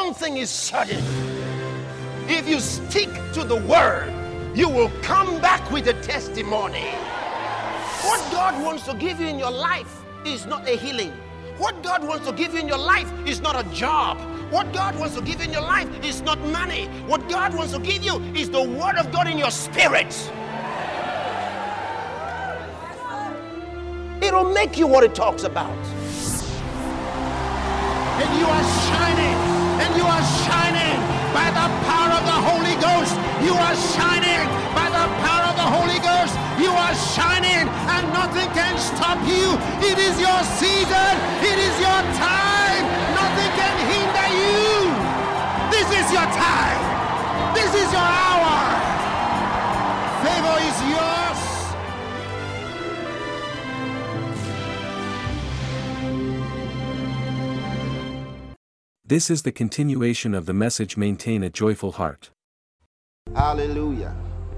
one thing is certain. If you stick to the word, you will come back with a testimony. What God wants to give you in your life is not a healing. What God wants to give you in your life is not a job. What God wants to give you in your life is not money. What God wants to give you is the word of God in your spirit. It'll make you what it talks about. And you are shining. And you are shining by the power of the Holy Ghost. You are shining by the power of the Holy Ghost. You are shining and nothing can stop you. It is your season. It is your time. Nothing can hinder you. This is your time. This is your hour. Favor is yours. This is the continuation of the message Maintain a Joyful Heart. Hallelujah.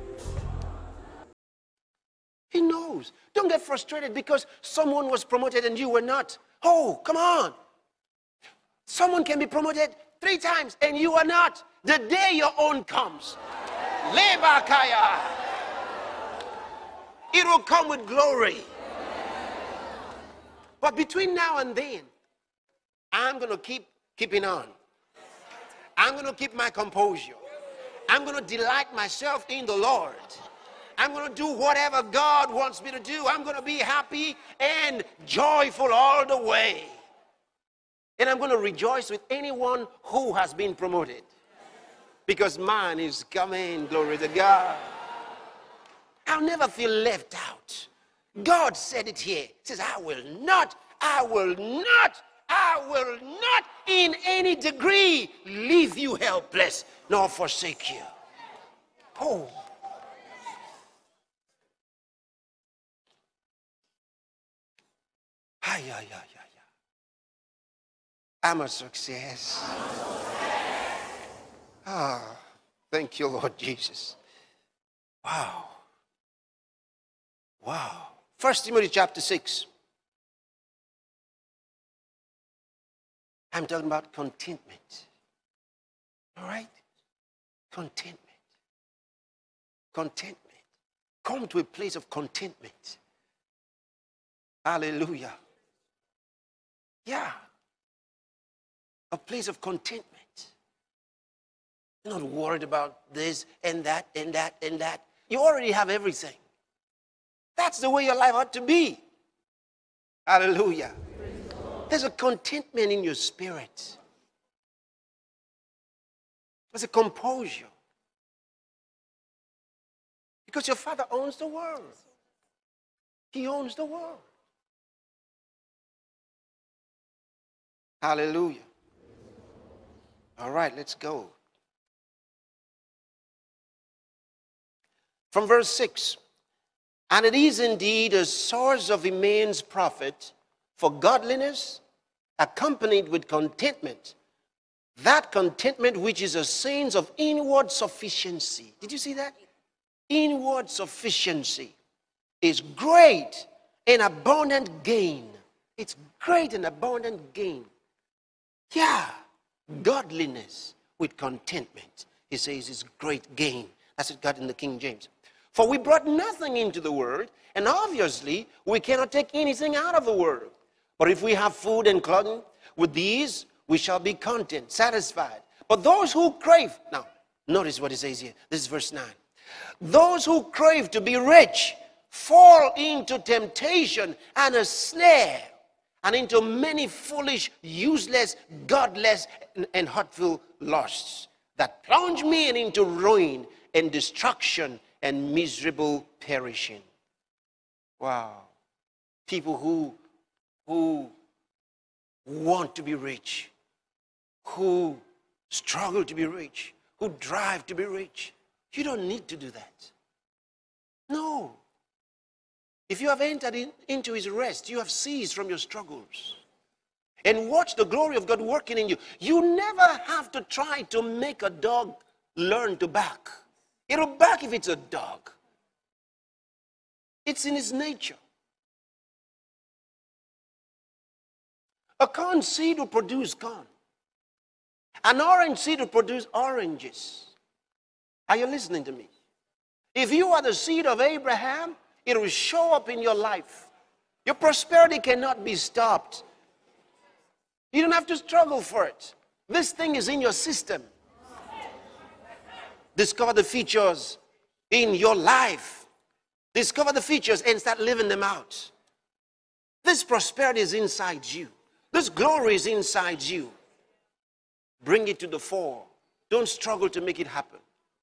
He knows. Don't get frustrated because someone was promoted and you were not. Oh, come on. Someone can be promoted 3 times and you are not. The day your own comes, Lebakaya, it will come with glory. But between now and then, I'm going to keeping on. I'm going to keep my composure. I'm going to delight myself in the Lord. I'm going to do whatever God wants me to do. I'm going to be happy and joyful all the way. And I'm going to rejoice with anyone who has been promoted. Because mine is coming, glory to God. I'll never feel left out. God said it here. He says, I will not in any degree leave you helpless nor forsake you. Oh. I'm a success. Thank you, Lord Jesus. Wow. 1 Timothy chapter 6. I'm talking about contentment. All right? Contentment. Come to a place of contentment. Hallelujah. Yeah. A place of contentment. You're not worried about this and that and that and that. You already have everything. That's the way your life ought to be. Hallelujah. There's a contentment in your spirit. There's a composure. Because your Father owns the world. He owns the world. Hallelujah. All right, let's go. From verse 6. And it is indeed a source of immense profit for godliness, accompanied with contentment. That contentment which is a sense of inward sufficiency. Did you see that? Inward sufficiency is great and abundant gain. It's great and abundant gain. Yeah, godliness with contentment, he says, is great gain. That's what got in the King James. For we brought nothing into the world, and obviously we cannot take anything out of the world. But if we have food and clothing, with these we shall be content, satisfied. But those who crave, now notice what it says here. This is verse 9. Those who crave to be rich fall into temptation and a snare, and into many foolish, useless, godless, and hurtful lusts that plunge men into ruin and destruction and miserable perishing. Wow. People who want to be rich, who struggle to be rich, who drive to be rich. You don't need to do that. No. If you have entered into his rest, you have ceased from your struggles. And watch the glory of God working in you. You never have to try to make a dog learn to bark. It'll bark if it's a dog. It's in its nature. A corn seed will produce corn. An orange seed will produce oranges. Are you listening to me? If you are the seed of Abraham, it will show up in your life. Your prosperity cannot be stopped. You don't have to struggle for it. This thing is in your system. Discover the features in your life. Discover the features and start living them out. This prosperity is inside you. This glory is inside you. Bring it to the fore. Don't struggle to make it happen.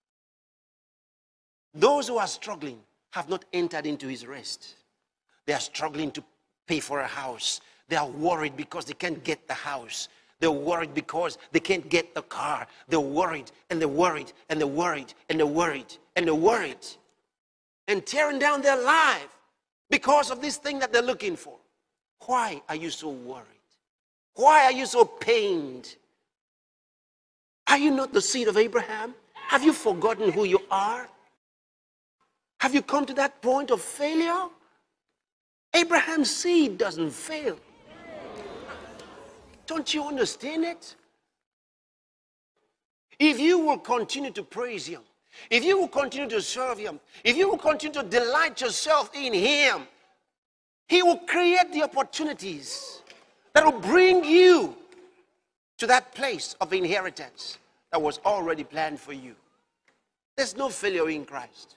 Those who are struggling have not entered into his rest. They are struggling to pay for a house. They are worried because they can't get the house. They're worried because they can't get the car. They're worried and they're worried and they're worried and they're worried and they're worried. And tearing down their life because of this thing that they're looking for. Why are you so worried? Why are you so pained? Are you not the seed of Abraham? Have you forgotten who you are? Have you come to that point of failure? Abraham's seed doesn't fail. Don't you understand it? If you will continue to praise him, if you will continue to serve him, if you will continue to delight yourself in him, he will create the opportunities that will bring you to that place of inheritance that was already planned for you. There's no failure in Christ.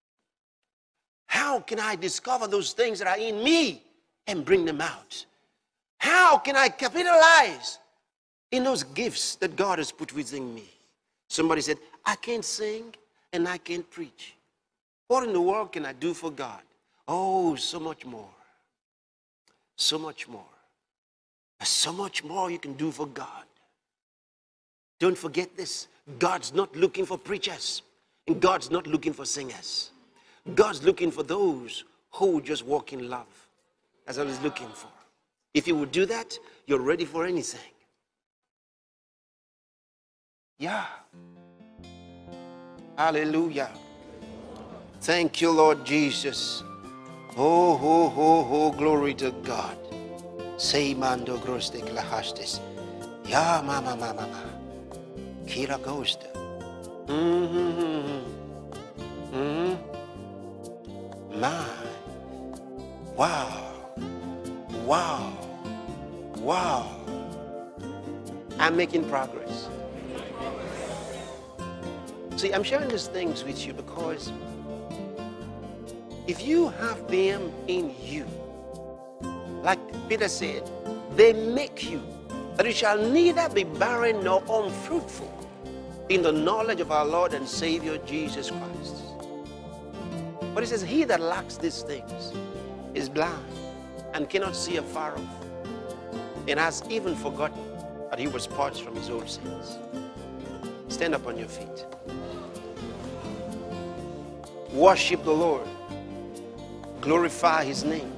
How can I discover those things that are in me and bring them out? How can I capitalize in those gifts that God has put within me? Somebody said, I can't sing and I can't preach. What in the world can I do for God? Oh, so much more. So much more. There's so much more you can do for God. Don't forget this. God's not looking for preachers. And God's not looking for singers. God's looking for those who just walk in love. That's what he's looking for. If you would do that, you're ready for anything. Yeah. Hallelujah. Thank you, Lord Jesus. Oh, ho, ho, ho, glory to God. Say mando groste klahastes. Ya mama mama mama. Kira ghost. My. Wow. Wow. Wow. I'm making progress. See, I'm sharing these things with you because if you have them in you, like Peter said, they make you that you shall neither be barren nor unfruitful in the knowledge of our Lord and Savior Jesus Christ. But he says, he that lacks these things is blind and cannot see afar off, and has even forgotten that he was purged from his old sins. Stand up on your feet. Worship the Lord. Glorify his name.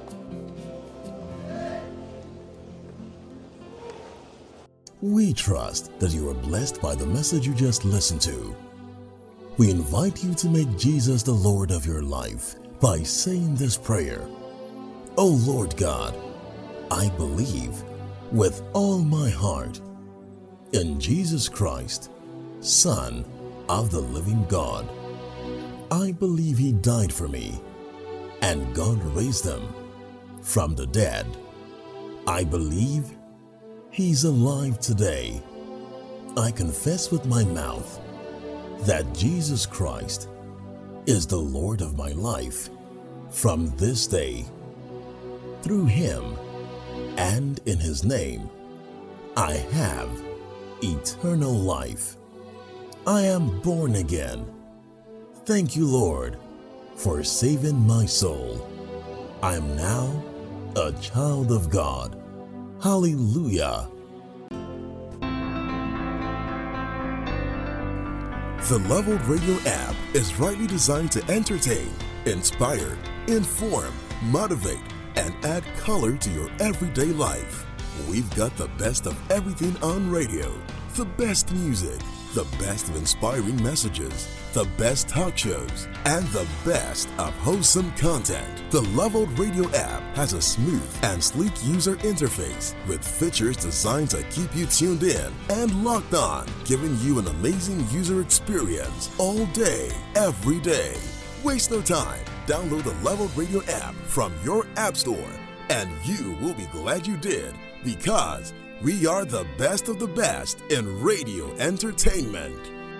We trust that you are blessed by the message you just listened to. We invite you to make Jesus the Lord of your life by saying this prayer. O Lord God, I believe with all my heart in Jesus Christ, Son of the living God. I believe he died for me and God raised him from the dead. I believe he's alive today. I confess with my mouth that Jesus Christ is the Lord of my life from this day. Through him and in his name, I have eternal life. I am born again. Thank you, Lord, for saving my soul. I am now a child of God. Hallelujah. The Leveled Radio app is rightly designed to entertain, inspire, inform, motivate, and add color to your everyday life. We've got the best of everything on radio, the best music, the best of inspiring messages, the best talk shows, and the best of wholesome content. The Leveled Radio app has a smooth and sleek user interface with features designed to keep you tuned in and locked on, giving you an amazing user experience all day, every day. Waste no time. Download the Leveled Radio app from your app store, and you will be glad you did, because we are the best of the best in radio entertainment.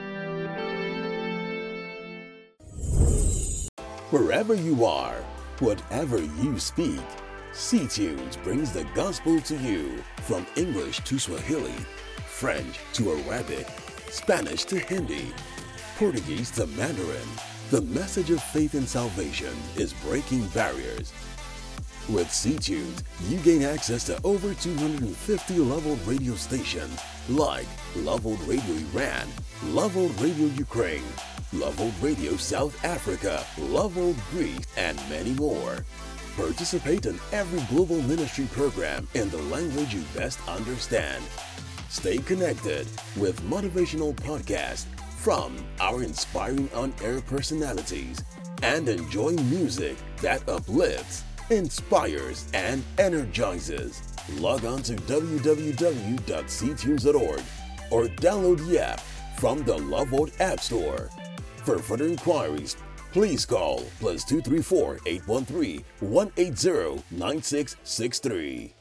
Wherever you are, whatever you speak, C-Tunes brings the gospel to you. From English to Swahili, French to Arabic, Spanish to Hindi, Portuguese to Mandarin, the message of faith and salvation is breaking barriers. With C-Tunes, you gain access to over 250 Leveled Radio stations like Leveled Radio Iran, Leveled Radio Ukraine, Leveled Radio South Africa, Leveled Greece, and many more. Participate in every global ministry program in the language you best understand. Stay connected with motivational podcasts from our inspiring on-air personalities, and enjoy music that uplifts, inspires, and energizes. Log on to www.ctunes.org or download the app from the Leveled App Store. For further inquiries, please call +234 813 180 9663.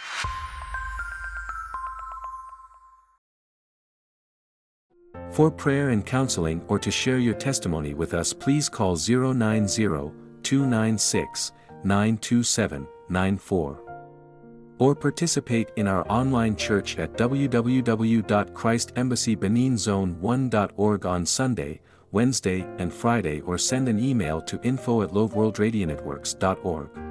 For prayer and counseling or to share your testimony with us, please call 090-296-92794. Or participate in our online church at www.christembassybeninzone1.org on Sunday, Wednesday, and Friday, or send an email to info@loveworldradionetworks.org.